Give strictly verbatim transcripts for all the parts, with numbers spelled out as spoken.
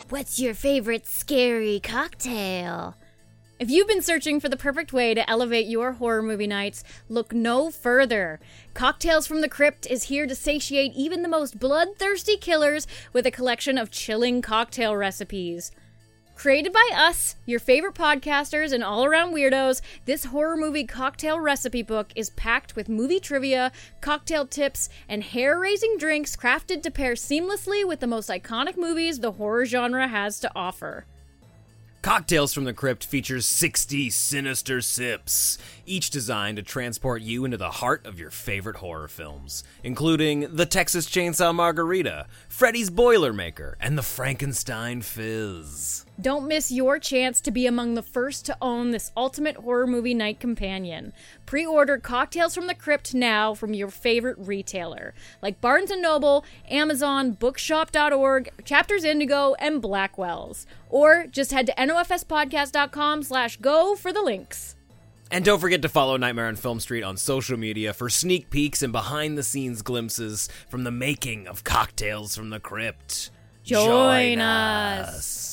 What's your favorite scary cocktail? If you've been searching for the perfect way to elevate your horror movie nights, look no further. Cocktails from the Crypt is here to satiate even the most bloodthirsty killers with a collection of chilling cocktail recipes. Created by us, your favorite podcasters and all-around weirdos, this horror movie cocktail recipe book is packed with movie trivia, cocktail tips, and hair-raising drinks crafted to pair seamlessly with the most iconic movies the horror genre has to offer. Cocktails from the Crypt features sixty sinister sips, each designed to transport you into the heart of your favorite horror films, including the Texas Chainsaw Margarita, Freddy's Boilermaker, and the Frankenstein Fizz. Don't miss your chance to be among the first to own this ultimate horror movie night companion. Pre-order Cocktails from the Crypt now from your favorite retailer, like Barnes and Noble, Amazon, bookshop dot org, Chapters Indigo, and Blackwell's. Or just head to nofspodcast.com slash go for the links. And don't forget to follow Nightmare on Film Street on social media for sneak peeks and behind-the-scenes glimpses from the making of Cocktails from the Crypt. Join, Join us. us.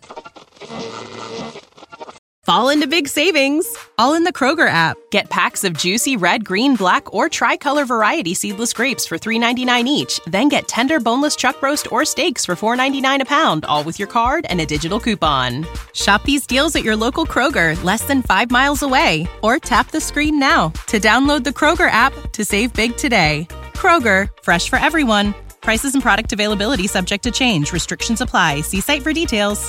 Fall into big savings, all in the Kroger app. Get packs of juicy red, green, black, or tricolor variety seedless grapes for three ninety-nine each. Then get tender boneless chuck roast or steaks for four ninety-nine a pound, all with your card and a digital coupon. Shop these deals at your local Kroger, less than five miles away. Or tap the screen now to download the Kroger app to save big today. Kroger, fresh for everyone. Prices and product availability subject to change. Restrictions apply. See site for details.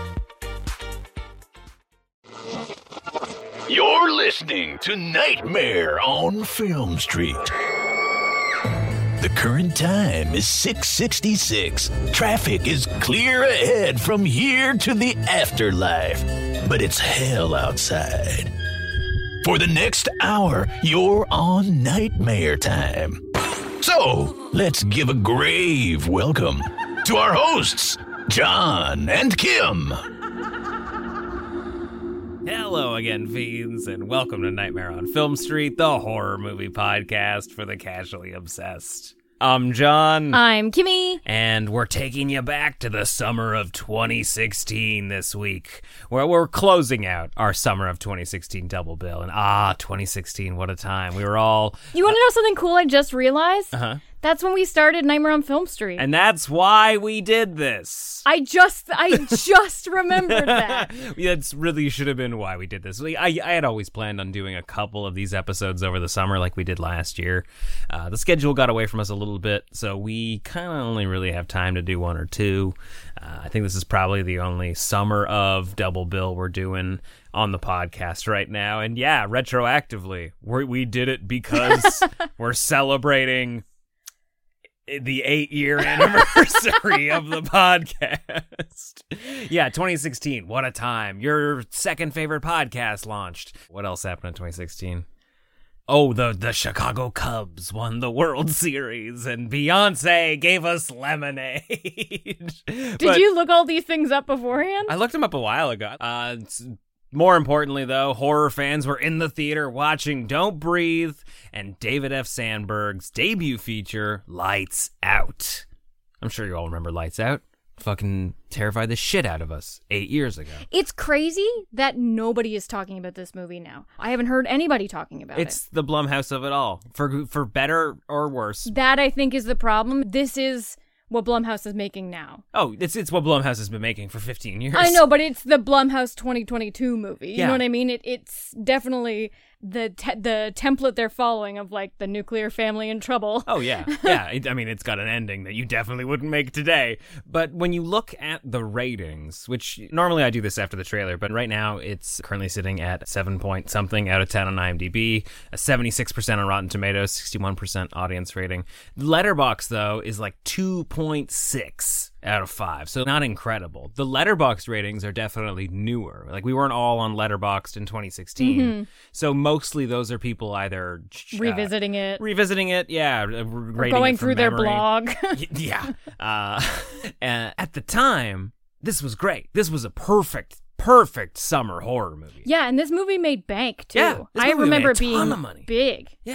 You're listening to Nightmare on Film Street. The current time is six sixty-six. Traffic is clear ahead from here to the afterlife, but it's hell outside. For the next hour, you're on Nightmare Time. So, let's give a grave welcome to our hosts, John and Kim. Hello again, fiends, and welcome to Nightmare on Film Street, the horror movie podcast for the casually obsessed. I'm John. I'm Kimmy. And we're taking you back to the summer of twenty sixteen this week, where we're closing out our summer of twenty sixteen double bill. And ah, twenty sixteen, what a time. We were all... You want to know something cool I just realized? Uh-huh. That's when we started Nightmare on Film Street. And that's why we did this. I just, I just remembered that. That's really should have been why we did this. I, I had always planned on doing a couple of these episodes over the summer like we did last year. Uh, the schedule got away from us a little bit, so we kind of only really have time to do one or two. Uh, I think this is probably the only summer of double bill we're doing on the podcast right now. And yeah, retroactively, we we did it because we're celebrating the eight-year anniversary of the podcast. Yeah, twenty sixteen, what a time. Your second favorite podcast launched. What else happened in twenty sixteen? Oh, the, the Chicago Cubs won the World Series, and Beyonce gave us Lemonade. Did But you look all these things up beforehand? I looked them up a while ago. Uh, it's, more importantly, though, horror fans were in the theater watching Don't Breathe and David F. Sandberg's debut feature, Lights Out. I'm sure you all remember Lights Out. Fucking terrified the shit out of us eight years ago. It's crazy that nobody is talking about this movie now. I haven't heard anybody talking about It's it. the Blumhouse of it all, for for better or worse. That, I think, is the problem. This is what Blumhouse is making now. Oh, it's it's what Blumhouse has been making for fifteen years. I know, but it's the Blumhouse twenty twenty-two movie. You Yeah. know what I mean? It It's definitely the te- the template they're following of, like, the nuclear family in trouble. Oh, yeah. Yeah. It, I mean, it's got an ending that you definitely wouldn't make today. But when you look at the ratings, which normally I do this after the trailer, but right now it's currently sitting at seven point something out of ten on IMDb, a seventy-six percent on Rotten Tomatoes, sixty-one percent audience rating. Letterboxd, though, is like two point six out of five, so not incredible. The Letterboxd ratings are definitely newer. Like, we weren't all on Letterboxd in twenty sixteen, Mm-hmm. so mostly those are people either uh, Revisiting it. revisiting it, yeah, uh, Or rating going it from through their memory. blog. Y- yeah. Uh, uh, at the time, this was great. This was a perfect, perfect summer horror movie. Yeah, and this movie made bank, too. Yeah, this I movie remember made a it being ton of money. big. Yeah.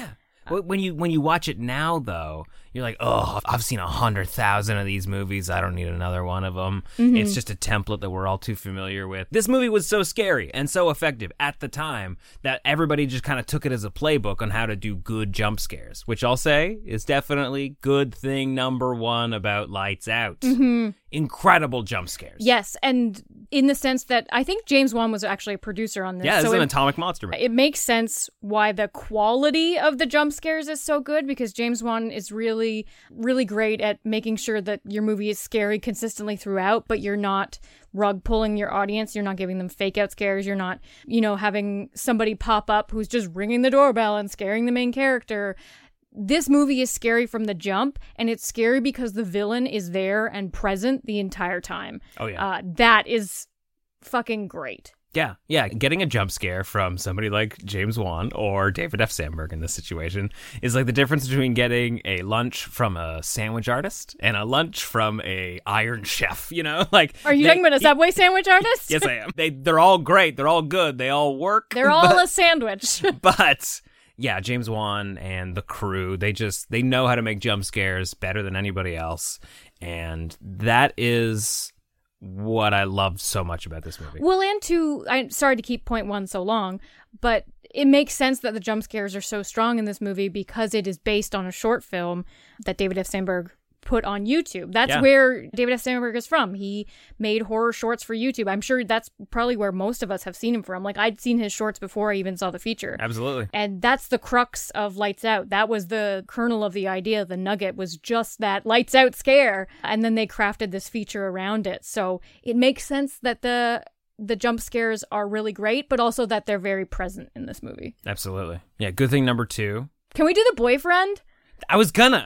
When you when you watch it now, though, you're like, oh, I've seen a hundred thousand of these movies. I don't need another one of them. Mm-hmm. It's just a template that we're all too familiar with. This movie was so scary and so effective at the time that everybody just kind of took it as a playbook on how to do good jump scares, which I'll say is definitely good thing number one about Lights Out. Mm-hmm. Incredible jump scares. Yes, and in the sense that I think James Wan was actually a producer on this. Yeah, this so is an it, atomic monster movie. It makes sense why the quality of the jump scares is so good, because James Wan is really, really great at making sure that your movie is scary consistently throughout, but you're not rug pulling your audience. You're not giving them fake out scares. You're not, you know, having somebody pop up who's just ringing the doorbell and scaring the main character. This movie is scary from the jump, and it's scary because the villain is there and present the entire time. Oh, yeah. Uh, that is fucking great. Yeah, yeah. Getting a jump scare from somebody like James Wan or David F. Sandberg in this situation is like the difference between getting a lunch from a sandwich artist and a lunch from a Iron Chef, you know? Like, Are you they, talking about a Subway sandwich artist? Yes, I am. They, they're all great. They're all good. They all work. They're all but, a sandwich. But... yeah, James Wan and the crew, they just, they know how to make jump scares better than anybody else. And that is what I love so much about this movie. Well, and to, I'm sorry to keep point one so long, but it makes sense that the jump scares are so strong in this movie because it is based on a short film that David F. Sandberg put on YouTube. That's yeah. where David F. Sandberg is from. He made horror shorts for YouTube. I'm sure that's probably where most of us have seen him from. Like, I'd seen his shorts before I even saw the feature. Absolutely. And that's the crux of Lights Out. That was the kernel of the idea. The nugget was just that Lights Out scare. And then they crafted this feature around it. So it makes sense that the the jump scares are really great, but also that they're very present in this movie. Absolutely. Yeah, good thing number two. Can we do the boyfriend? I was gonna.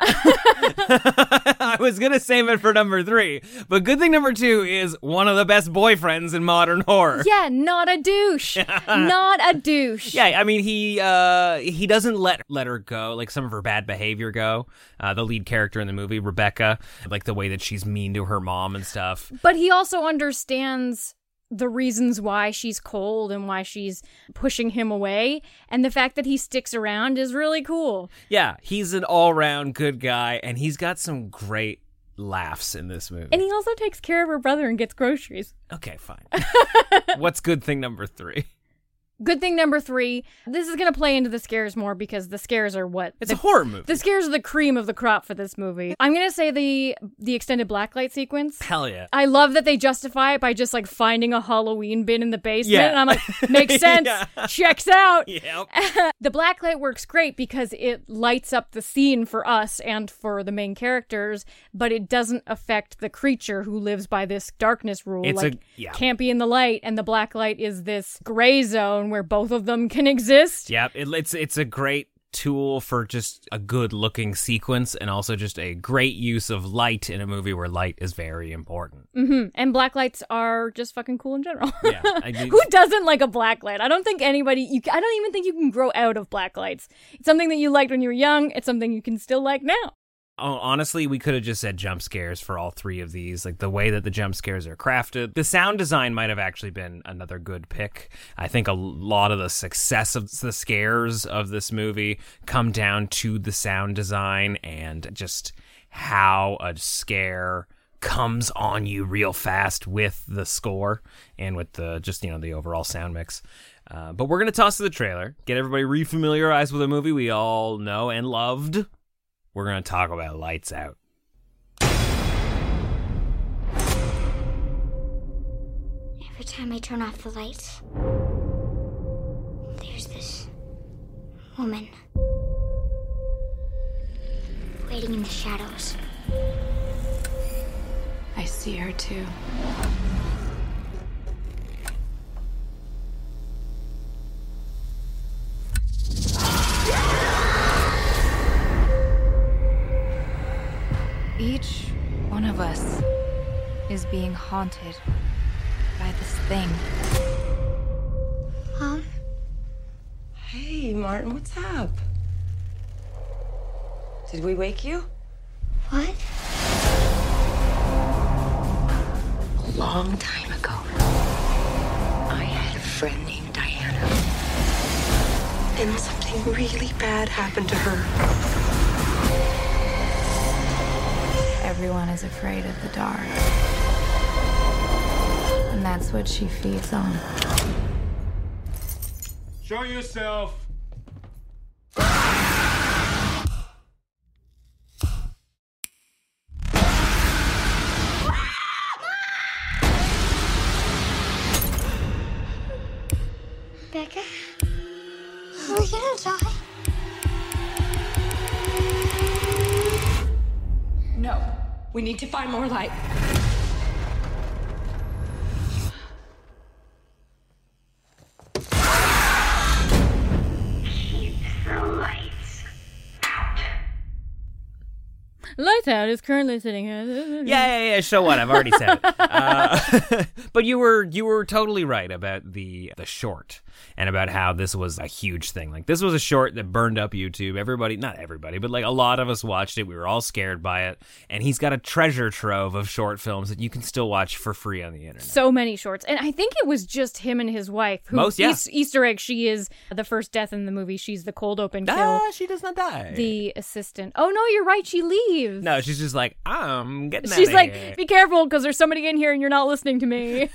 I was gonna save it for number three. But good thing number two is one of the best boyfriends in modern horror. Yeah, not a douche. Not a douche. Yeah, I mean, he uh, he doesn't let let her go, like some of her bad behavior go. Uh, the lead character in the movie, Rebecca, like the way that she's mean to her mom and stuff. But he also understands the reasons why she's cold and why she's pushing him away. And the fact that he sticks around is really cool. Yeah, he's an all-around good guy, and he's got some great laughs in this movie. And he also takes care of her brother and gets groceries. Okay, fine. What's good thing number three? Good thing number three, this is going to play into the scares more because the scares are what? It's the, a horror movie. The scares are the cream of the crop for this movie. I'm going to say the the extended blacklight sequence. Hell yeah. I love that they justify it by just like finding a Halloween bin in the basement. Yeah. And I'm like, makes sense. Yeah. Checks out. Yep. The blacklight works great because it lights up the scene for us and for the main characters, but it doesn't affect the creature who lives by this darkness rule. It's like, a, yeah. can't be in the light, and the blacklight is this gray zone where both of them can exist. Yep, it, it's it's a great tool for just a good looking sequence, and also just a great use of light in a movie where light is very important. Mm-hmm. And blacklights are just fucking cool in general. Yeah, I do. Who doesn't like a blacklight? I don't think anybody. You, I don't even think you can grow out of blacklights. It's something that you liked when you were young. It's something you can still like now. Oh, honestly, we could have just said jump scares for all three of these. Like the way that the jump scares are crafted. The sound design might have actually been another good pick. I think a lot of the success of the scares of this movie come down to the sound design and just how a scare comes on you real fast with the score and with the just, you know, the overall sound mix. Uh, but we're going to toss to the trailer, get everybody refamiliarized with a movie we all know and loved. We're going to talk about Lights Out. Every time I turn off the lights, there's this woman waiting in the shadows. I see her too. Each one of us is being haunted by this thing. Mom? Hey, Martin, what's up? Did we wake you? What? A long time ago, I had a friend named Diana. and something really bad happened to her. Everyone is afraid of the dark. And that's what she feeds on. Show yourself. Becca? Are we gonna die? No. We need to find more light. Lights Out is currently sitting here. Yeah, yeah, yeah. So what? I've already said it. Uh, but you were you were totally right about the the short and about how this was a huge thing. Like, this was a short that burned up YouTube. Everybody, not everybody, but like a lot of us watched it. We were all scared by it. And he's got a treasure trove of short films that you can still watch for free on the internet. So many shorts. And I think it was just him and his wife. Who, Most, yeah. Eas- Easter egg, she is the first death in the movie. She's the cold open kill. Ah, she does not die. The assistant. Oh, no, you're right. She leaves. No, she's just like, I'm getting out She's of like, here. be careful because there's somebody in here and you're not listening to me.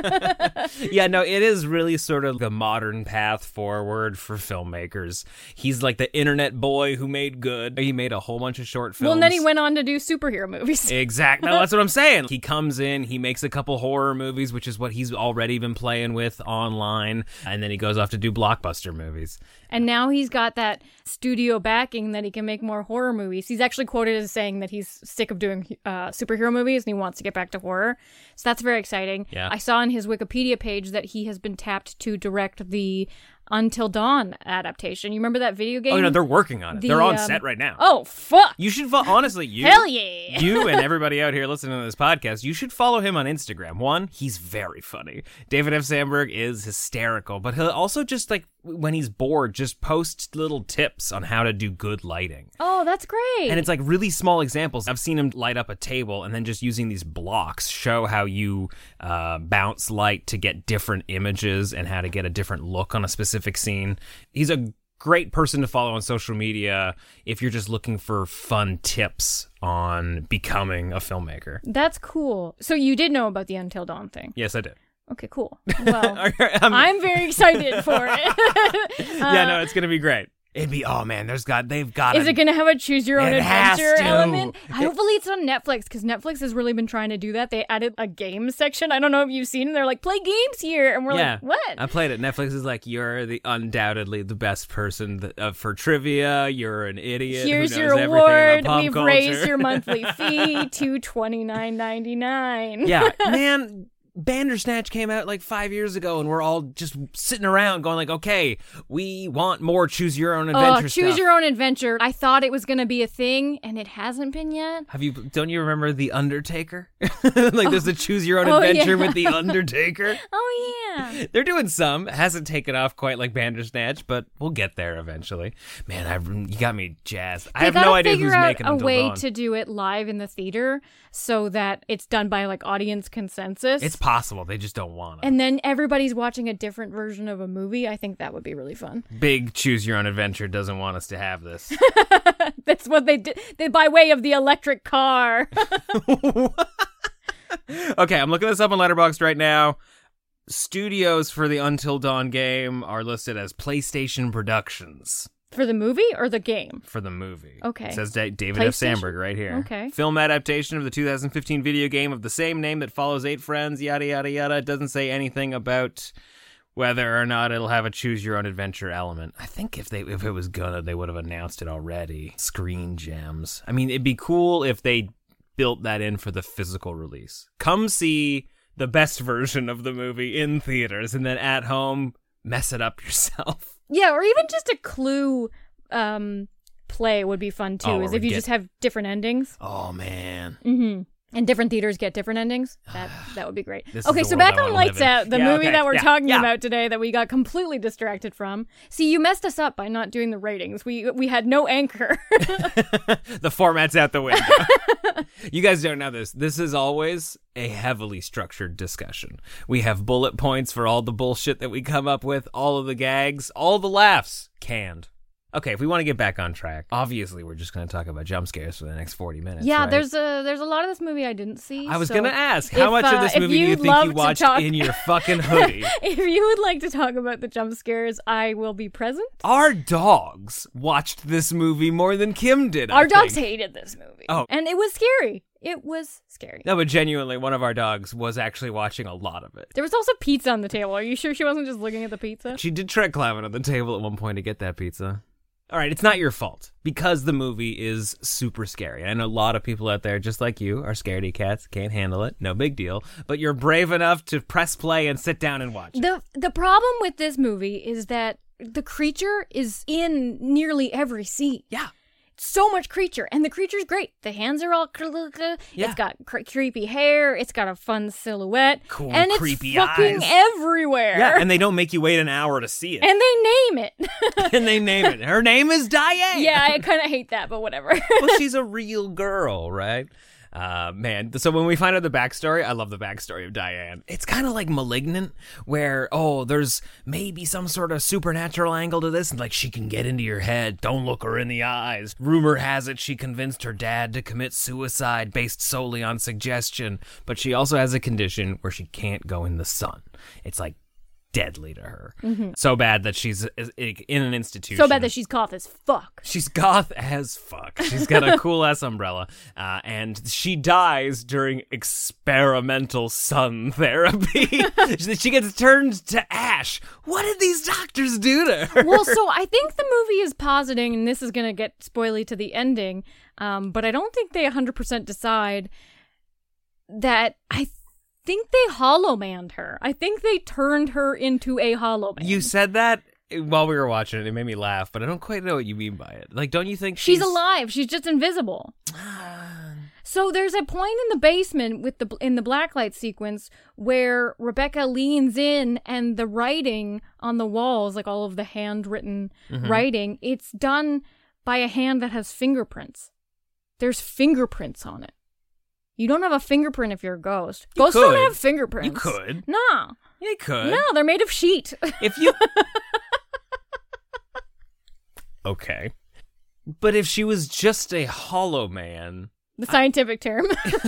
Yeah, no, it is really sort of the modern path forward for filmmakers. He's like the internet boy who made good. He made a whole bunch of short films. Well, and then he went on to do superhero movies. Exactly. No, that's what I'm saying. He comes in, he makes a couple horror movies, which is what he's already been playing with online, and then he goes off to do blockbuster movies. And now he's got that studio backing that he can make more horror movies. He's actually quoted as saying that he's sick of doing uh, superhero movies and he wants to get back to horror. So that's very exciting. Yeah. I saw on his Wikipedia page that he has been tapped to direct the Until Dawn adaptation. You remember that video game? Oh, no, they're working on it. The, they're on um, set right now. Oh, fuck. You should, fo- honestly, you. Hell yeah. You and everybody out here listening to this podcast, you should follow him on Instagram. One, he's very funny. David F. Sandberg is hysterical, but he'll also just, like, when he's bored, just post little tips on how to do good lighting. Oh, that's great. And it's like really small examples. I've seen him light up a table and then just using these blocks show how you uh, bounce light to get different images and how to get a different look on a specific scene. He's a great person to follow on social media if you're just looking for fun tips on becoming a filmmaker. That's cool. So you did know about the Until Dawn thing? Yes, I did. Okay, cool. Well, I'm, I'm very excited for it. yeah, no, it's going to be great. It'd be, oh man, there's got, they've got Is a, it going to have a choose your own It has adventure to. element? Hopefully it's on Netflix because Netflix has really been trying to do that. They added a game section. I don't know if you've seen it. They're like, play games here. And we're yeah, like, what? I played it. Netflix is like, you're the undoubtedly the best person th- uh, for trivia. You're an idiot. Here's who your knows everything award. about pop We've culture. raised your monthly fee to twenty-nine ninety-nine. Yeah, man. Bandersnatch came out like five years ago, and we're all just sitting around going like, okay, we want more choose your own adventure Oh, choose stuff. your own adventure. I thought it was going to be a thing, and it hasn't been yet. Have you? Don't you remember The Undertaker? Like, there's a choose your own Oh, adventure yeah. with The Undertaker. Oh, yeah. They're doing some. It hasn't taken off quite like Bandersnatch, but we'll get there eventually. Man, I, you got me jazzed. I They have gotta no idea figure who's out making a Until way Dawn. to do it live in the theater so that it's done by like audience consensus. It's possible. They just don't want to. And then everybody's watching a different version of a movie. I think that would be really fun. Big choose your own adventure doesn't want us to have this. That's what they did. They by way of the electric car. Okay, I'm looking this up on Letterboxd right now. Studios for the Until Dawn game are listed as PlayStation Productions For the movie or the game? for the movie. Okay. It says Da- David F. PlayStation? Sandberg right here. Okay. Film adaptation of the two thousand fifteen video game of the same name that follows eight friends, yada, yada, yada. It doesn't say anything about whether or not it'll have a choose your own adventure element. I think if they if it was gonna, they would have announced it already. Screen Gems. I mean, it'd be cool if they built that in for the physical release. Come see the best version of the movie in theaters, and then at home, mess it up yourself. Yeah, or even just a Clue um, play would be fun too. Oh, is or if you get- just have different endings. Oh, man. Mm-hmm. And different theaters get different endings. That that would be great. This is Okay, the so world back I on wanna Lights live in. Out, the Yeah, movie okay. that we're Yeah, talking yeah. about today that we got completely distracted from. See, you messed us up by not doing the ratings. We we had no anchor. The format's out the window. You guys don't know this. This is always a heavily structured discussion. We have bullet points for all the bullshit that we come up with, all of the gags, all the laughs canned. Okay, if we want to get back on track, obviously we're just going to talk about jump scares for the next forty minutes. yeah, right? there's a there's a lot of this movie I didn't see. I was so going to ask, how if, much uh, of this if movie do you you'd think love you to watched talk- in your fucking hoodie? If you would like to talk about the jump scares, I will be present. Our dogs watched this movie more than Kim did, I Our dogs think. hated this movie. Oh. And it was scary. It was scary. No, but genuinely, one of our dogs was actually watching a lot of it. There was also pizza on the table. Are you sure she wasn't just looking at the pizza? She did try climbing on the table at one point to get that pizza. All right, it's not your fault because the movie is super scary. I know a lot of people out there, just like you, are scaredy cats, can't handle it, no big deal. But you're brave enough to press play and sit down and watch it. The the problem with this movie is that the creature is in nearly every scene. Yeah. So much creature, and the creature's great. The hands are all Yeah. it's got cre- creepy hair, it's got a fun silhouette, Cool, and it's creepy fucking eyes. everywhere. Yeah, and they don't make you wait an hour to see it. And they name it. And they name it. Her name is Diane. Yeah, I kind of hate that, but whatever. Well, she's a real girl, right? Uh, man, so when we find out the backstory, I love the backstory of Diane. It's kind of like Malignant, where, oh, there's maybe some sort of supernatural angle to this, and like she can get into your head, don't look her in the eyes. Rumor has it she convinced her dad to commit suicide based solely on suggestion, but she also has a condition where she can't go in the sun. It's like deadly to her. Mm-hmm. So bad that she's in an institution. So bad that she's goth as fuck. She's goth as fuck. She's got a cool ass umbrella, uh, and she dies during experimental sun therapy. She gets turned to ash. What did these doctors do to her? Well, so I think the movie is positing, and this is going to get spoily to the ending, um, but I don't think they one hundred percent decide that I think they hollow manned her. I think they turned her into a hollow man. You said that while we were watching it. It made me laugh, but I don't quite know what you mean by it. Like, don't you think she's, she's alive? She's just invisible. So there's a point in the basement with the in the blacklight sequence where Rebecca leans in, and the writing on the walls, like all of the handwritten Mm-hmm. writing, it's done by a hand that has fingerprints. There's fingerprints on it. You don't have a fingerprint if you're a ghost. You Ghosts could. don't have fingerprints. You could. No. You could. No, they're made of sheet. If you... Okay. But if she was just a hollow man... The scientific term.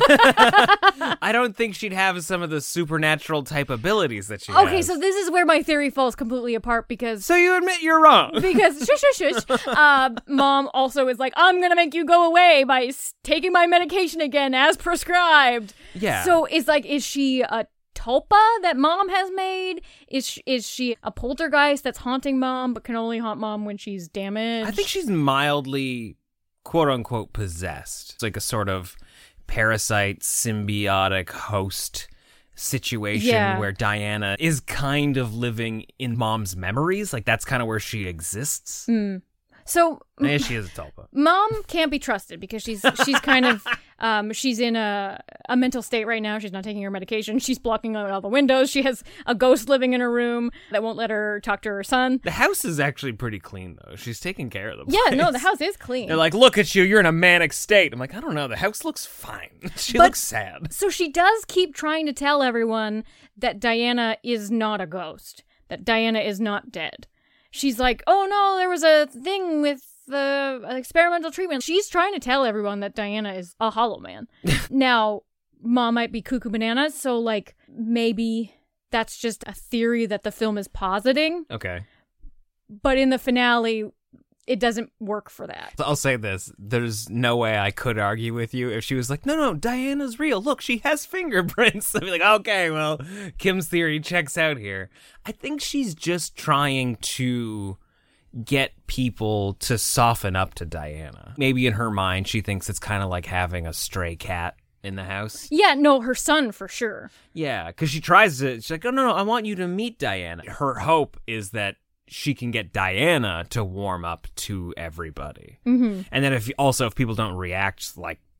I don't think she'd have some of the supernatural type abilities that she Okay, has. so this is where my theory falls completely apart because... So you admit you're wrong. Because shush, shush, shush. Uh, mom also is like, I'm gonna make you go away by s- taking my medication again as prescribed. Yeah. So it's like, is she a tulpa that mom has made? Is she, is she a poltergeist that's haunting mom but can only haunt mom when she's damaged? I think she's mildly, quote unquote, possessed. It's like a sort of parasite, symbiotic host situation Yeah. where Diana is kind of living in mom's memories. Like that's kind of where she exists. Mm. So Maybe she is a tulpa. mom can't be trusted because she's she's kind of um she's in a a mental state right now. She's not taking her medication. She's blocking out all the windows. She has a ghost living in her room that won't let her talk to her son. The house is actually pretty clean though. She's taking care of the Yeah, place. no, the house is clean. They're like, look at you, you're in a manic state. I'm like, I don't know, the house looks fine. She But- looks sad. So she does keep trying to tell everyone that Diana is not a ghost, that Diana is not dead. She's like, oh no, there was a thing with the experimental treatment. She's trying to tell everyone that Diana is a hollow man. Now, mom might be cuckoo bananas, so like maybe that's just a theory that the film is positing. Okay. But in the finale, it doesn't work for that. I'll say this. There's no way I could argue with you if she was like, no, no, Diana's real. Look, she has fingerprints. I'd be like, okay, well, Kim's theory checks out here. I think she's just trying to get people to soften up to Diana. Maybe in her mind, she thinks it's kind of like having a stray cat in the house. Yeah, no, her son for sure. Yeah, because she tries to, she's like, oh, no, no, I want you to meet Diana. Her hope is that she can get Diana to warm up to everybody. Mm-hmm. And then if also if people don't react like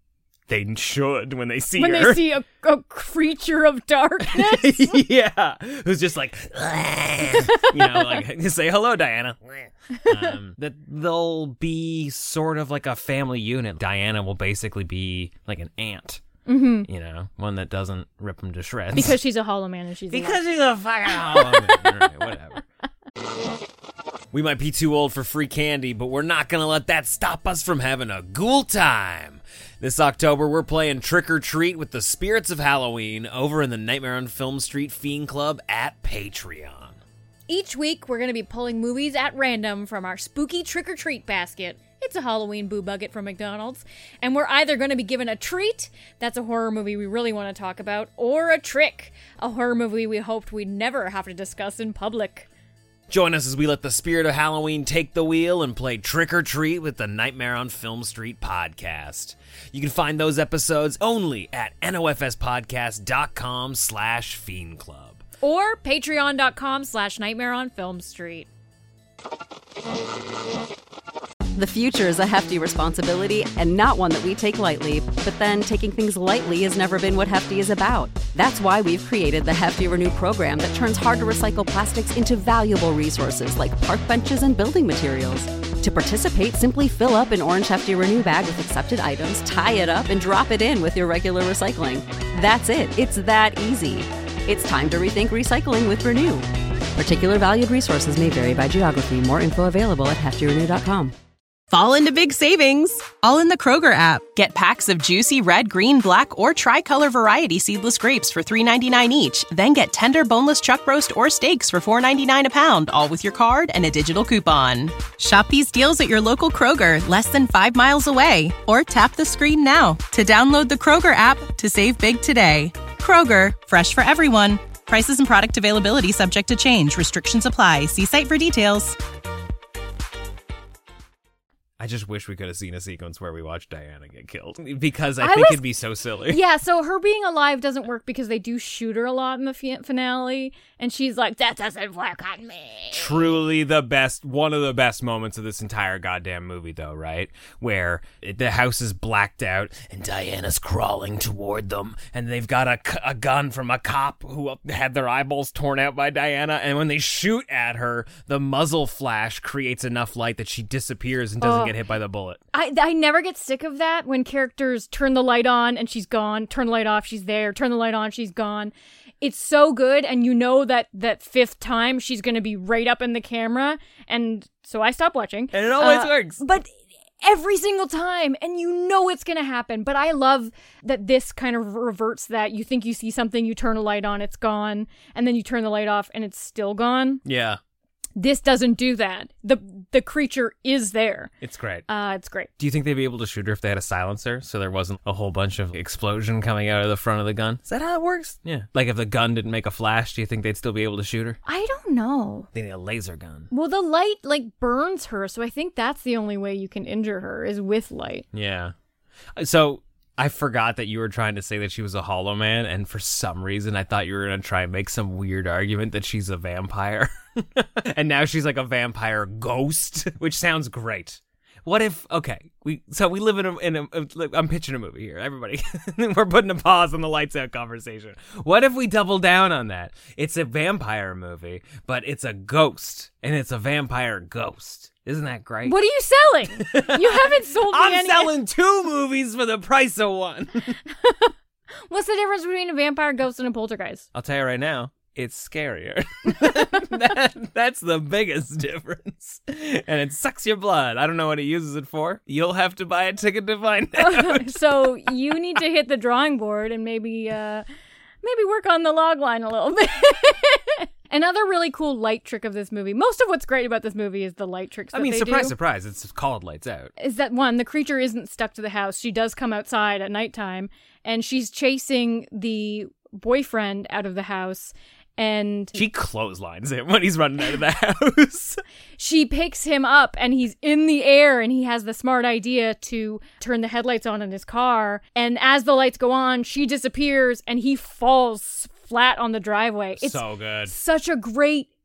they should when they see when her. they see a, a creature of darkness. Yeah, who's just like, you know, like, say hello, Diana. um, that they'll be sort of like a family unit. Diana will basically be like an aunt. Mm-hmm. You know, one that doesn't rip them to shreds. Because she's a Hollow Man and she's Because alive. she's a fucking Hollow Man. All right, whatever. We might be too old for free candy, but we're not going to let that stop us from having a ghoul time. This October, we're playing Trick or Treat with the Spirits of Halloween over in the Nightmare on Film Street Fiend Club at Patreon. Each week, we're going to be pulling movies at random from our spooky Trick or Treat basket. It's a Halloween boo bucket from McDonald's. And we're either going to be given a treat, that's a horror movie we really want to talk about, or a trick, a horror movie we hoped we'd never have to discuss in public. Join us as we let the spirit of Halloween take the wheel and play Trick or Treat with the Nightmare on Film Street podcast. You can find those episodes only at nofspodcast.com slash Fiend Club. Or patreon.com slash Nightmare on Film Street. The future is a hefty responsibility and not one that we take lightly. But then taking things lightly has never been what Hefty is about. That's why we've created the Hefty Renew program that turns hard-to-recycle plastics into valuable resources like park benches and building materials. To participate, simply fill up an orange Hefty Renew bag with accepted items, tie it up, and drop it in with your regular recycling. That's it. It's that easy. It's time to rethink recycling with Renew. Particular valued resources may vary by geography. More info available at hefty renew dot com. Fall into big savings, all in the Kroger app. Get packs of juicy red, green, black, or tricolor variety seedless grapes for three ninety-nine each. Then get tender boneless chuck roast or steaks for four ninety-nine a pound, all with your card and a digital coupon. Shop these deals at your local Kroger, less than five miles away. Or tap the screen now to download the Kroger app to save big today. Kroger, fresh for everyone. Prices and product availability subject to change. Restrictions apply. See site for details. I just wish we could have seen a sequence where we watched Diana get killed, because I, I think was- it'd be so silly. Yeah, so her being alive doesn't work because they do shoot her a lot in the fi- finale, and she's like, that doesn't work on me. Truly the best, one of the best moments of this entire goddamn movie, though, right? Where it, the house is blacked out and Diana's crawling toward them, and they've got a, c- a gun from a cop who had their eyeballs torn out by Diana, and when they shoot at her, the muzzle flash creates enough light that she disappears and doesn't Oh. get hit by the bullet. I, I never get sick of that when characters turn the light on and she's gone, turn the light off, she's there, turn the light on, she's gone. It's so good, and you know that that fifth time she's going to be right up in the camera, and so I stop watching. And it always Uh, works. But every single time, and you know it's going to happen. But I love that this kind of reverts that. You think you see something, you turn a light on, it's gone, and then you turn the light off, and it's still gone. Yeah. This doesn't do that. The the creature is there. It's great. Uh, it's great. Do you think they'd be able to shoot her if they had a silencer so there wasn't a whole bunch of explosion coming out of the front of the gun? Is that how it works? Yeah. Like if the gun didn't make a flash, do you think they'd still be able to shoot her? I don't know. They need a laser gun. Well, the light, like, burns her, so I think that's the only way you can injure her, is with light. Yeah. So I forgot that you were trying to say that she was a Hollow Man, and for some reason I thought you were going to try and make some weird argument that she's a vampire. And now she's like a vampire ghost, which sounds great. What if, okay, we so we live in a, in a, I'm pitching a movie here, everybody. We're putting a pause on the lights out conversation. What if we double down on that? It's a vampire movie, but it's a ghost, and it's a vampire ghost. Isn't that great? What are you selling? You haven't sold me I'm any. selling two movies for the price of one. What's the difference between a vampire ghost and a poltergeist? I'll tell you right now, it's scarier. that, that's the biggest difference. And it sucks your blood. I don't know what it uses it for. You'll have to buy a ticket to find out. So you need to hit the drawing board and maybe, uh, maybe work on the log line a little bit. Another really cool light trick of this movie, most of what's great about this movie is the light tricks that I mean, they surprise, do, surprise, it's called Lights Out. is that one, the creature isn't stuck to the house. She does come outside at nighttime, and she's chasing the boyfriend out of the house, and She clotheslines him when he's running out of the house. she picks him up, and he's in the air, and he has the smart idea to turn the headlights on in his car, and as the lights go on, she disappears, and he falls flat on the driveway. It's So good. such a great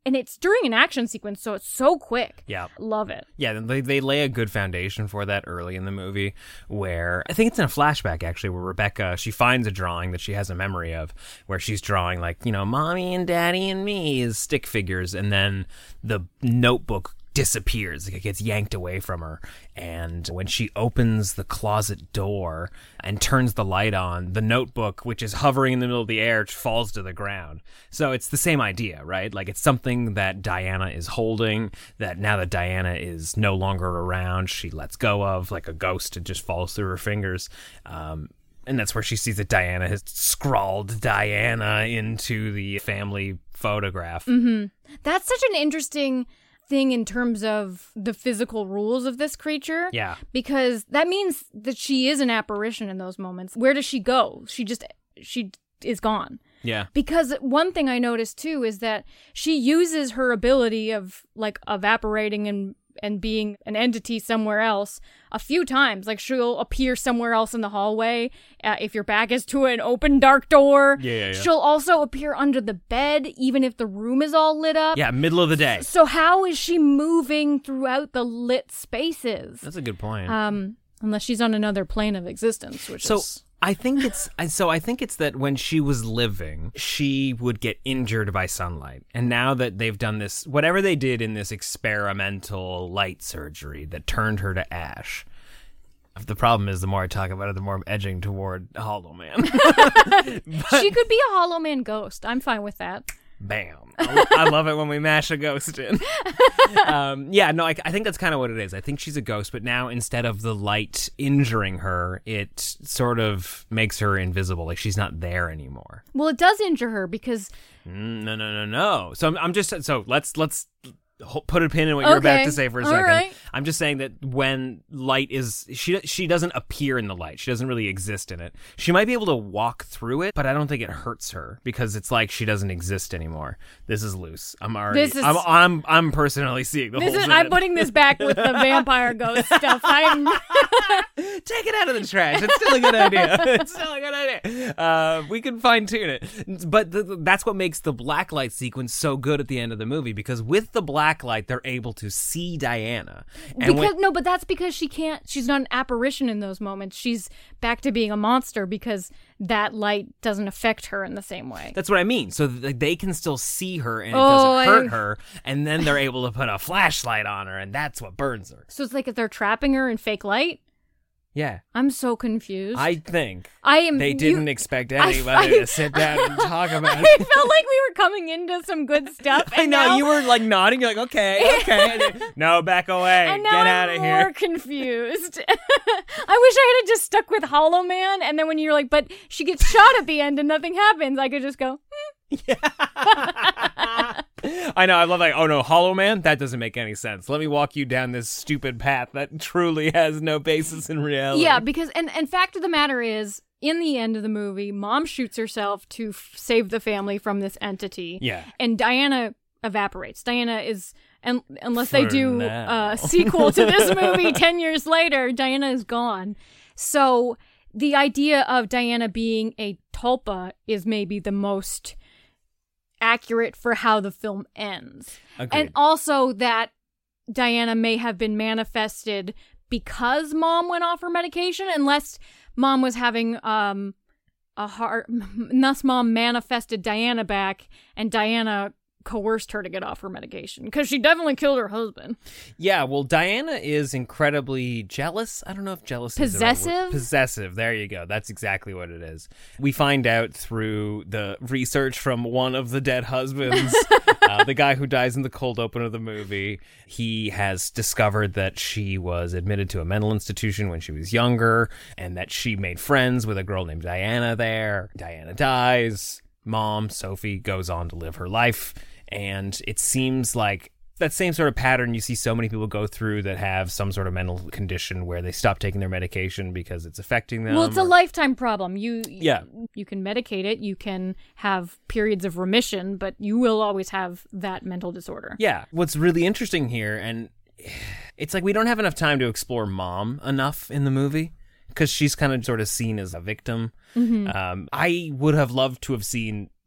And it's during an action sequence, so it's so quick. Yeah. Love it. Yeah, they, they lay a good foundation for that early in the movie where, I think it's in a flashback actually, where Rebecca, she finds a drawing that she has a memory of where she's drawing like, you know, mommy and daddy and me as stick figures, and then the notebook disappears. Like it gets yanked away from her. And when she opens the closet door and turns the light on, the notebook, which is hovering in the middle of the air, falls to the ground. So it's the same idea, right? Like it's something that Diana is holding, that now that Diana is no longer around, she lets go of, like a ghost. It just falls through her fingers. Um, and that's where she sees that Diana has scrawled Diana into the family photograph. Mm-hmm. That's such an interesting thing in terms of the physical rules of this creature. Yeah. Because that means that she is an apparition in those moments. Where does she go? She just, she is gone. Yeah. Because one thing I noticed too is that she uses her ability of like evaporating and and being an entity somewhere else a few times. Like she'll appear somewhere else in the hallway uh, if your back is to an open dark door. Yeah, yeah, yeah. She'll also appear under the bed even if the room is all lit up. Yeah, middle of the day. So how is she moving throughout the lit spaces? That's a good point. Um, unless she's on another plane of existence, which so, is... I think it's so I think it's that when she was living, she would get injured by sunlight. And now that they've done this, whatever they did in this experimental light surgery that turned her to ash. The problem is the more I talk about it, the more I'm edging toward Hollow Man. She could be a Hollow Man ghost. I'm fine with that. Bam. I love it when we mash a ghost in. um, yeah, no, I, I think that's kind of what it is. I think she's a ghost, but now instead of the light injuring her, it sort of makes her invisible. Like she's not there anymore. Well, it does injure her because... Mm, no, no, no, no. So I'm, I'm just... So let's... let's put a pin in what you're okay. about to say for a All second. right. I'm just saying that when light is... She she doesn't appear in the light. She doesn't really exist in it. She might be able to walk through it, but I don't think it hurts her because it's like she doesn't exist anymore. This is loose. I'm already... This is, I'm, I'm I'm personally seeing the this holes is, in I'm it. putting this back with the vampire ghost stuff. I'm... Take it out of the trash. It's still a good idea. It's still a good idea. Uh, we can fine tune it. But the, that's what makes the blacklight sequence so good at the end of the movie, because with the blacklight, they're able to see Diana. And because when, no, but that's because she can't. She's not an apparition in those moments. She's back to being a monster because that light doesn't affect her in the same way. That's what I mean. So th- they can still see her and it oh, doesn't hurt I... her, and then they're able to put a flashlight on her, and that's what burns her. So it's like if they're trapping her in fake light. Yeah. I'm so confused. I think I am. they didn't you, expect anybody I, I, to sit down and talk about I it. I felt like we were coming into some good stuff. I know, now, you were like nodding, you're like, okay, okay. Then, no, back away. And Get now out I'm of more here. confused. I wish I had just stuck with Hollow Man, and then when you're like, but she gets shot at the end and nothing happens, I could just go, hmm. Yeah. I know, I love like, oh no, Hollow Man? That doesn't make any sense. Let me walk you down this stupid path that truly has no basis in reality. Yeah, because, and, and fact of the matter is, in the end of the movie, Mom shoots herself to f- save the family from this entity. Yeah. And Diana evaporates. Diana is, and unless they For do now. a sequel to this movie ten years later, Diana is gone. So the idea of Diana being a tulpa is maybe the most accurate for how the film ends. Agreed. And also that Diana may have been manifested because Mom went off her medication, unless Mom was having um a heart, thus Mom manifested Diana back, and Diana coerced her to get off her medication, because she definitely killed her husband. Yeah, well, Diana is incredibly jealous. I don't know if jealous is the right word. Possessive? Possessive. There you go. That's exactly what it is. We find out through the research from one of the dead husbands, uh, the guy who dies in the cold open of the movie. He has discovered that she was admitted to a mental institution when she was younger, and that she made friends with a girl named Diana there. Diana dies. Mom, Sophie, goes on to live her life. And it seems like that same sort of pattern you see so many people go through that have some sort of mental condition where they stop taking their medication because it's affecting them. Well, it's a or... lifetime problem. You yeah. you can medicate it, you can have periods of remission, but you will always have that mental disorder. Yeah. What's really interesting here, and it's like we don't have enough time to explore Mom enough in the movie, because she's kind of sort of seen as a victim. Mm-hmm. Um, I would have loved to have seen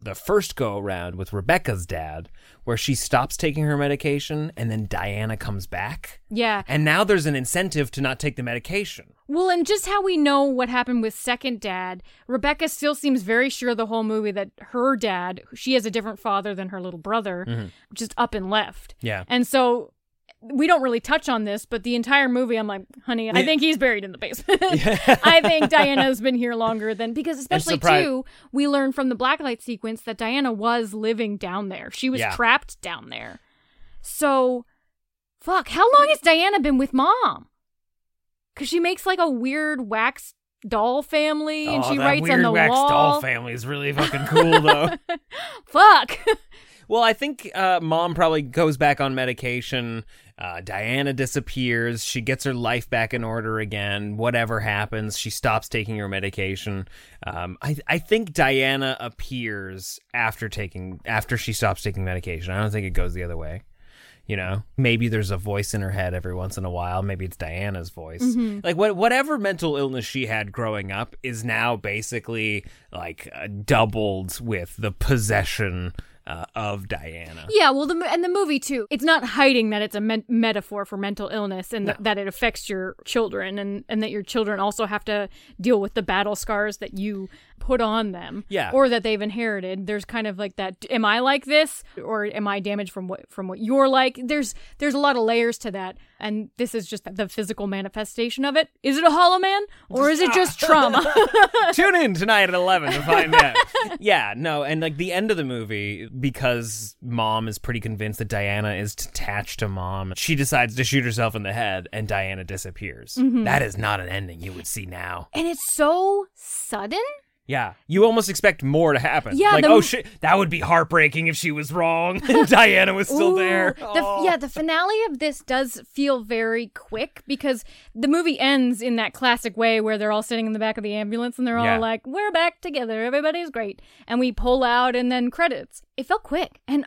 the first go around with Rebecca's dad, where she stops taking her medication and then Diana comes back. Yeah. And now there's an incentive to not take the medication. Well, and just how we know what happened with second dad, Rebecca still seems very sure the whole movie that her dad, she has a different father than her little brother, mm-hmm. just up and left. Yeah. And so we don't really touch on this, but the entire movie, I'm like, honey, I think he's buried in the basement. I think Diana's been here longer than, because especially too, we learned from the blacklight sequence that Diana was living down there. She was yeah. trapped down there. So, fuck, how long has Diana been with mom? Because she makes like a weird wax doll family and oh, she that writes weird on the wax wall. Doll family is really fucking cool though. Fuck. Well, I think uh, mom probably goes back on medication. Uh, Diana disappears. She gets her life back in order again. Whatever happens, she stops taking her medication. Um, I I think Diana appears after taking after she stops taking medication. I don't think it goes the other way. You know, maybe there's a voice in her head every once in a while. Maybe it's Diana's voice. Mm-hmm. Like what, whatever mental illness she had growing up is now basically like uh, doubled with the possession Uh, of Diana. Yeah, well, the and the movie, too, it's not hiding that it's a me- metaphor for mental illness and no. th- that it affects your children and, and that your children also have to deal with the battle scars that you put on them yeah. or that they've inherited. There's kind of like that, am I like this or am I damaged from what from what you're like? There's there's a lot of layers to that, and this is just the physical manifestation of it. Is it a Hollow Man or is it just trauma? Tune in tonight at eleven to find out. Yeah, no, and like the end of the movie, because mom is pretty convinced that Diana is attached to mom, she decides to shoot herself in the head and Diana disappears. Mm-hmm. That is not an ending you would see now. And it's so sudden. Yeah, you almost expect more to happen. Yeah, like, the, oh shit, that would be heartbreaking if she was wrong and Diana was still ooh, there. The, oh. Yeah, the finale of this does feel very quick because the movie ends in that classic way where they're all sitting in the back of the ambulance and they're all yeah. like, we're back together, everybody's great. And we pull out and then credits. It felt quick. And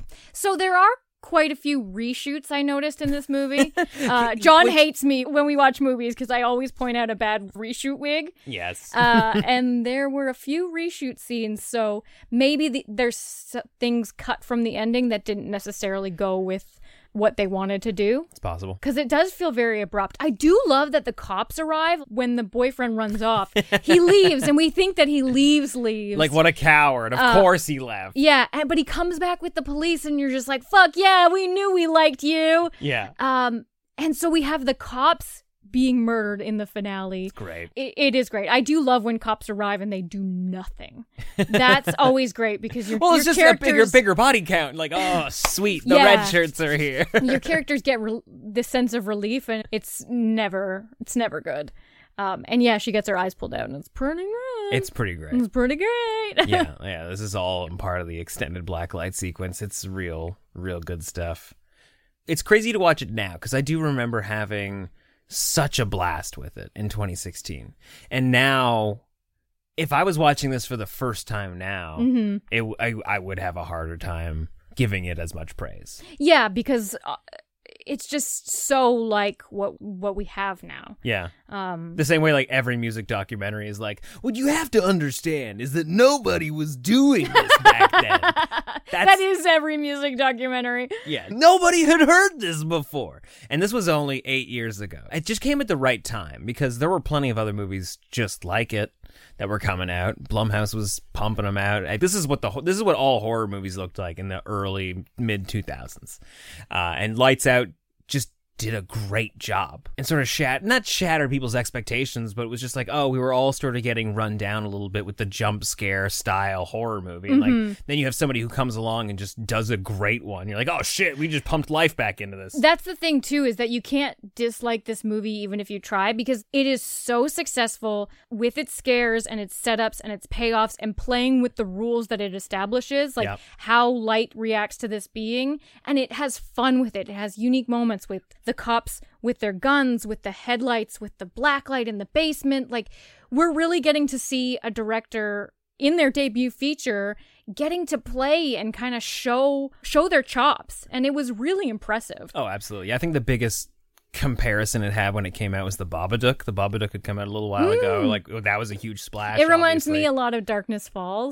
so there are quite a few reshoots I noticed in this movie. Uh, John Which, hates me when we watch movies because I always point out a bad reshoot wig. Yes. uh, and there were a few reshoot scenes, so maybe the, there's things cut from the ending that didn't necessarily go with what they wanted to do. It's possible. Because it does feel very abrupt. I do love that the cops arrive when the boyfriend runs off. He leaves, and we think that he leaves, leaves. Like, what a coward. Of uh, course he left. Yeah, but he comes back with the police, and you're just like, fuck yeah, we knew we liked you. Yeah. Um, and so we have the cops being murdered in the finale. It's great. It, it is great. I do love when cops arrive and they do nothing. That's always great because your well, it's your just characters, a bigger, bigger body count. Like, oh, sweet, the yeah. red shirts are here. Your characters get re- this sense of relief, and it's never, it's never good. Um, and yeah, she gets her eyes pulled out, and it's pretty great. It's pretty great. It's pretty great. yeah, yeah. This is all part of the extended blacklight sequence. It's real, real good stuff. It's crazy to watch it now because I do remember having such a blast with it in twenty sixteen. And now, if I was watching this for the first time now, mm-hmm. it I, I would have a harder time giving it as much praise. Yeah, because uh, it's just so like what what we have now. Yeah. Um, the same way like every music documentary is like, what you have to understand is that nobody was doing this back then. That's, that is every music documentary. Yeah. Nobody had heard this before. And this was only eight years ago. It just came at the right time because there were plenty of other movies just like it that were coming out. Blumhouse was pumping them out. This is what the this is what all horror movies looked like in the early mid two thousands. Uh, and Lights Out just did a great job and sort of shat not shatter people's expectations, but it was just like, oh, we were all sort of getting run down a little bit with the jump scare style horror movie. And mm-hmm. like then you have somebody who comes along and just does a great one. You're like, oh shit, we just pumped life back into this. That's the thing too, is that you can't dislike this movie even if you try, because it is so successful with its scares and its setups and its payoffs and playing with the rules that it establishes, like yep. how light reacts to this being, and it has fun with it. It has unique moments with the cops with their guns, with the headlights, with the blacklight in the basement. Like, we're really getting to see a director in their debut feature getting to play and kind of show show their chops, and it was really impressive. Oh, absolutely. I think the biggest comparison it had when it came out was the Babadook. The Babadook had come out a little while mm. ago. Like, that was a huge splash. It reminds obviously. me a lot of Darkness Falls.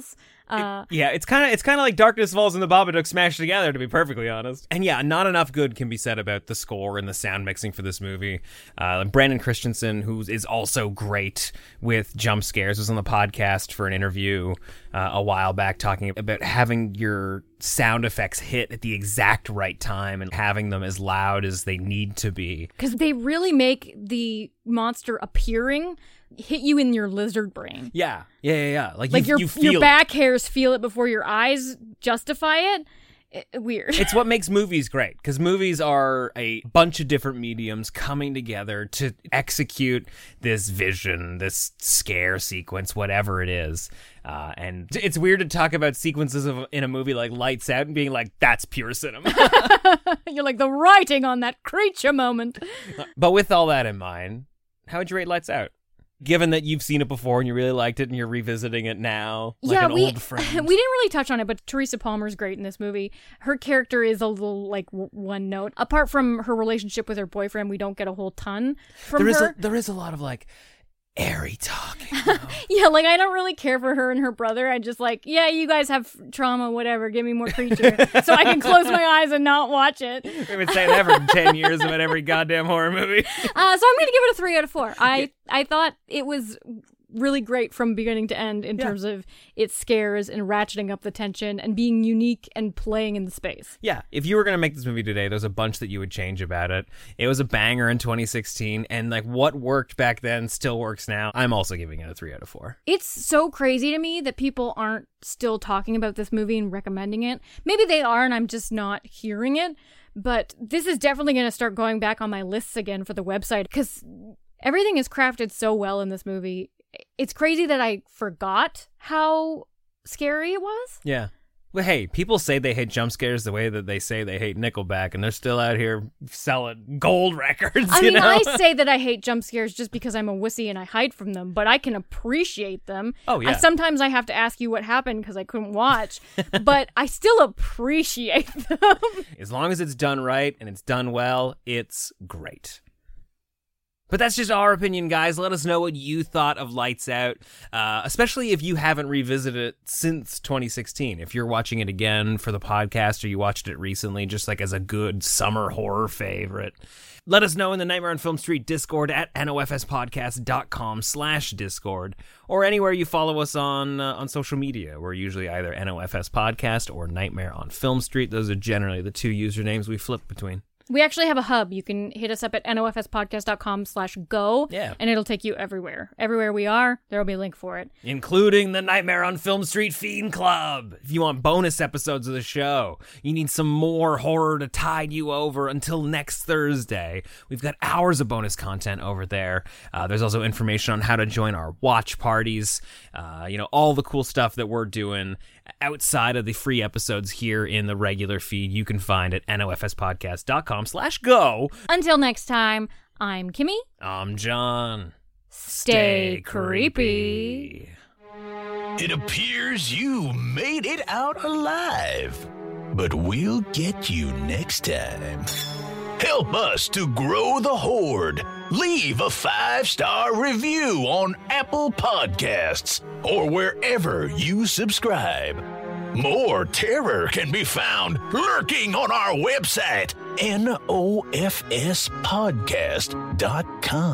Uh, yeah, it's kind of it's kind of like Darkness Falls and the Babadook smashed together, to be perfectly honest. And yeah, not enough good can be said about the score and the sound mixing for this movie. Uh, Brandon Christensen, who is also great with jump scares, was on the podcast for an interview uh, a while back talking about having your sound effects hit at the exact right time and having them as loud as they need to be. Because they really make the monster appearing hit you in your lizard brain. Yeah, yeah, yeah, yeah. Like, like you, your, you feel your it. back hairs feel it before your eyes justify it. It- weird. It's what makes movies great, because movies are a bunch of different mediums coming together to execute this vision, this scare sequence, whatever it is. Uh, and it's weird to talk about sequences of in a movie like Lights Out and being like, that's pure cinema. You're like, the writing on that creature moment. But with all that in mind, how would you rate Lights Out? Given that you've seen it before and you really liked it and you're revisiting it now, like yeah, an we, old friend. we didn't really touch on it, but Teresa Palmer's great in this movie. Her character is a little, like, w- one note. Apart from her relationship with her boyfriend, we don't get a whole ton from There is her. a, there is a lot of, like, airy talking. Yeah, like, I don't really care for her and her brother. I just like, yeah, you guys have trauma, whatever. Give me more creature so I can close my eyes and not watch it. We've been saying that for ten years about every goddamn horror movie. Uh, so I'm going to give it a three out of four. I, I thought it was really great from beginning to end in Yeah. terms of its scares and ratcheting up the tension and being unique and playing in the space. Yeah, if you were going to make this movie today, there's a bunch that you would change about it. It was a banger in twenty sixteen, and like what worked back then still works now. I'm also giving it a three out of four. It's so crazy to me that people aren't still talking about this movie and recommending it. Maybe they are, and I'm just not hearing it. But this is definitely going to start going back on my lists again for the website because everything is crafted so well in this movie. It's crazy that I forgot how scary it was. Yeah. Well, hey, people say they hate jump scares the way that they say they hate Nickelback, and they're still out here selling gold records. I you mean, know? I say that I hate jump scares just because I'm a wussy and I hide from them, but I can appreciate them. Oh, yeah. I, sometimes I have to ask you what happened because I couldn't watch, but I still appreciate them. As long as it's done right and it's done well, it's great. But that's just our opinion, guys. Let us know what you thought of Lights Out, uh, especially if you haven't revisited it since twenty sixteen. If you're watching it again for the podcast or you watched it recently, just like as a good summer horror favorite. Let us know in the Nightmare on Film Street Discord at nofspodcast.com slash Discord or anywhere you follow us on uh, on social media. We're usually either N O F S Podcast or Nightmare on Film Street. Those are generally the two usernames we flip between. We actually have a hub. You can hit us up at nofspodcast.com slash go, Yeah. and it'll take you everywhere. Everywhere we are, there will be a link for it. Including the Nightmare on Film Street Fiend Club. If you want bonus episodes of the show, you need some more horror to tide you over until next Thursday. We've got hours of bonus content over there. Uh, there's also information on how to join our watch parties, uh, you know, all the cool stuff that we're doing outside of the free episodes here in the regular feed. You can find at nofspodcast.com slash go. Until next time, I'm Kimmy. I'm John. Stay creepy. It appears you made it out alive, but we'll get you next time. Help us to grow the horde. Leave a five-star review on Apple Podcasts or wherever you subscribe. More terror can be found lurking on our website, N O F S podcast dot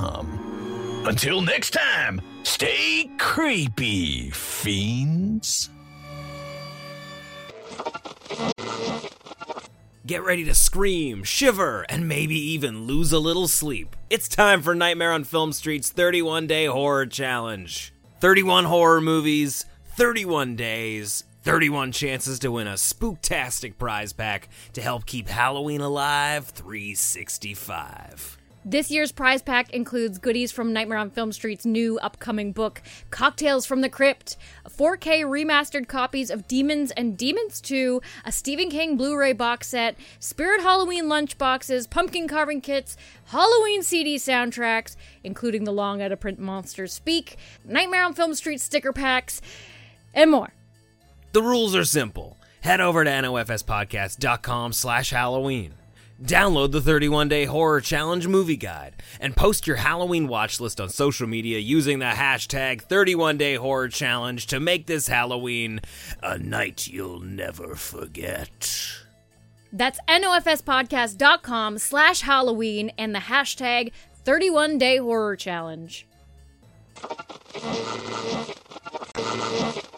com. Until next time, stay creepy, fiends. Get ready to scream, shiver, and maybe even lose a little sleep. It's time for Nightmare on Film Street's thirty-one day Horror Challenge. thirty-one horror movies, thirty-one days, thirty-one chances to win a spooktastic prize pack to help keep Halloween alive three sixty-five. This year's prize pack includes goodies from Nightmare on Film Street's new upcoming book, Cocktails from the Crypt, four K remastered copies of Demons and Demons two, a Stephen King Blu-ray box set, Spirit Halloween lunchboxes, pumpkin carving kits, Halloween C D soundtracks, including the long out-of-print Monsters Speak, Nightmare on Film Street sticker packs, and more. The rules are simple. Head over to nofspodcast.com slash Halloween. Download the thirty-one day Horror Challenge movie guide and post your Halloween watch list on social media using the hashtag thirty-one day horror challenge to make this Halloween a night you'll never forget. That's nofspodcast.com slash Halloween and the hashtag thirty-one day horror challenge.